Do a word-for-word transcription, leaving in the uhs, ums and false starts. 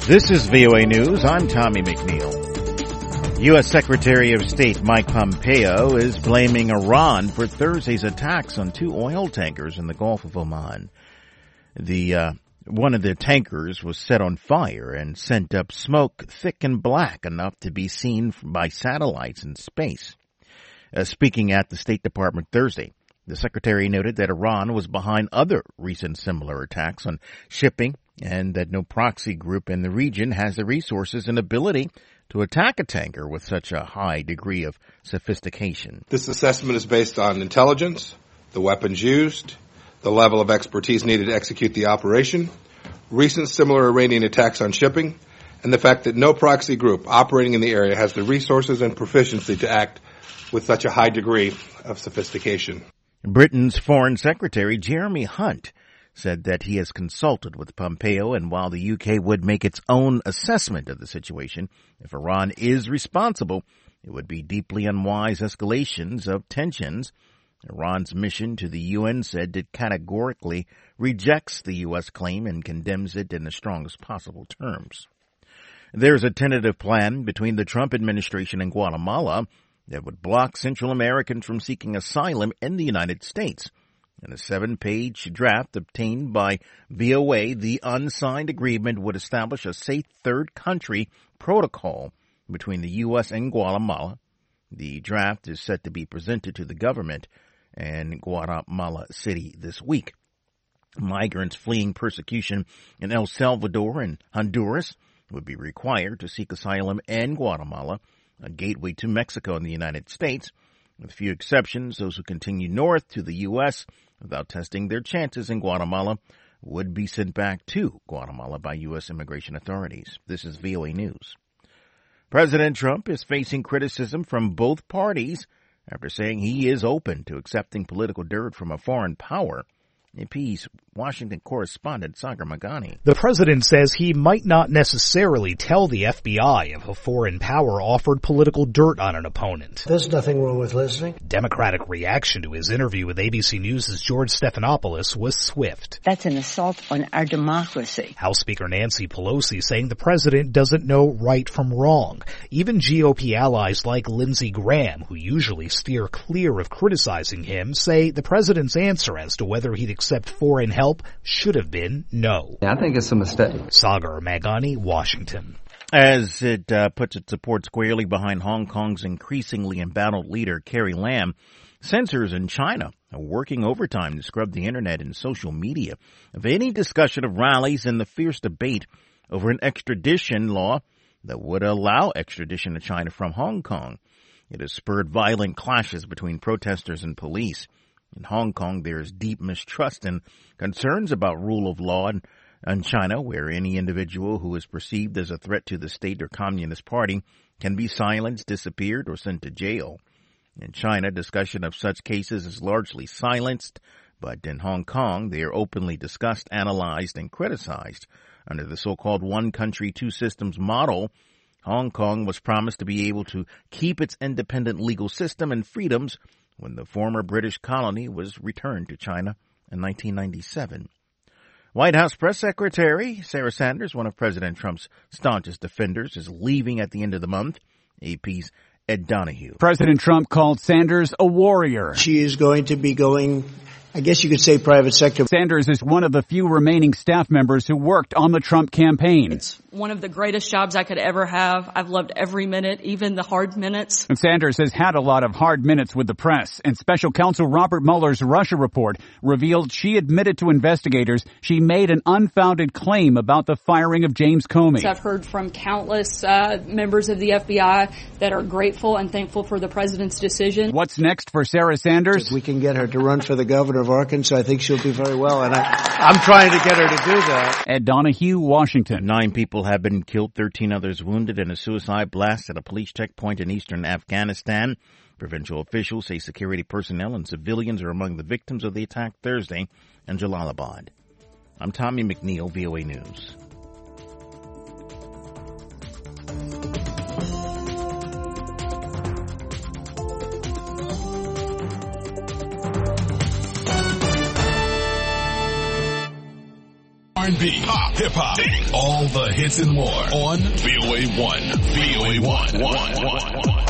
This is V O A News. I'm Tommy McNeil. U S. Secretary of State Mike Pompeo is blaming Iran for Thursday's attacks on two oil tankers in the Gulf of Oman. The uh, one of the tankers was set on fire and sent up smoke thick and black enough to be seen by satellites in space. Uh, speaking at the State Department Thursday, the secretary noted that Iran was behind other recent similar attacks on shipping and that no proxy group in the region has the resources and ability to attack a tanker with such a high degree of sophistication. This assessment is based on intelligence, the weapons used, the level of expertise needed to execute the operation, recent similar Iranian attacks on shipping, and the fact that no proxy group operating in the area has the resources and proficiency to act with such a high degree of sophistication. Britain's Foreign Secretary Jeremy Hunt said that he has consulted with Pompeo, and while the U K would make its own assessment of the situation, if Iran is responsible, it would be deeply unwise escalations of tensions. Iran's mission to the U N said it categorically rejects the U S claim and condemns it in the strongest possible terms. There's a tentative plan between the Trump administration and Guatemala that would block Central Americans from seeking asylum in the United States. In a seven-page draft obtained by V O A, the unsigned agreement would establish a safe third country protocol between the U S and Guatemala. The draft is set to be presented to the government in Guatemala City this week. Migrants fleeing persecution in El Salvador and Honduras would be required to seek asylum in Guatemala, a gateway to Mexico and the United States. With few exceptions, those who continue north to the U S without testing their chances in Guatemala would be sent back to Guatemala by U S immigration authorities. This is V O A News. President Trump is facing criticism from both parties after saying he is open to accepting political dirt from a foreign power. A P's Washington correspondent Sagar Magani. The president says he might not necessarily tell the F B I if a foreign power offered political dirt on an opponent. There's nothing wrong with listening. Democratic reaction to his interview with A B C News' George Stephanopoulos was swift. That's an assault on our democracy. House Speaker Nancy Pelosi saying the president doesn't know right from wrong. Even G O P allies like Lindsey Graham, who usually steer clear of criticizing him, say the president's answer as to whether he'd accept foreign help should have been no. Yeah, I think it's a mistake. Sagar Magani, Washington. As it uh, puts its support squarely behind Hong Kong's increasingly embattled leader, Carrie Lam, censors in China are working overtime to scrub the internet and social media of any discussion of rallies and the fierce debate over an extradition law that would allow extradition to China from Hong Kong. It has spurred violent clashes between protesters and police. In Hong Kong, there is deep mistrust and concerns about rule of law in, in China, where any individual who is perceived as a threat to the state or Communist Party can be silenced, disappeared, or sent to jail. In China, discussion of such cases is largely silenced, but in Hong Kong, they are openly discussed, analyzed, and criticized. Under the so-called one country, two systems model, Hong Kong was promised to be able to keep its independent legal system and freedoms when the former British colony was returned to China in nineteen ninety-seven. White House Press Secretary Sarah Sanders, one of President Trump's staunchest defenders, is leaving at the end of the month. A P's Ed Donahue. President Trump called Sanders a warrior. She is going to be going, I guess you could say, private sector. Sanders is one of the few remaining staff members who worked on the Trump campaign. It's one of the greatest jobs I could ever have. I've loved every minute, even the hard minutes. And Sanders has had a lot of hard minutes with the press. And Special Counsel Robert Mueller's Russia report revealed she admitted to investigators she made an unfounded claim about the firing of James Comey. I've heard from countless uh, members of the F B I that are grateful and thankful for the president's decision. What's next for Sarah Sanders? If we can get her to run for the governor of Arkansas, I think she'll do very well. And I, I'm trying to get her to do that. Ed Donahue, Washington. Nine people have been killed, thirteen others wounded in a suicide blast at a police checkpoint in eastern Afghanistan. Provincial officials say security personnel and civilians are among the victims of the attack Thursday in Jalalabad. I'm Tommy McNeil, V O A News. R and B, pop, hip hop, all the hits and more on V O A one. V O A one.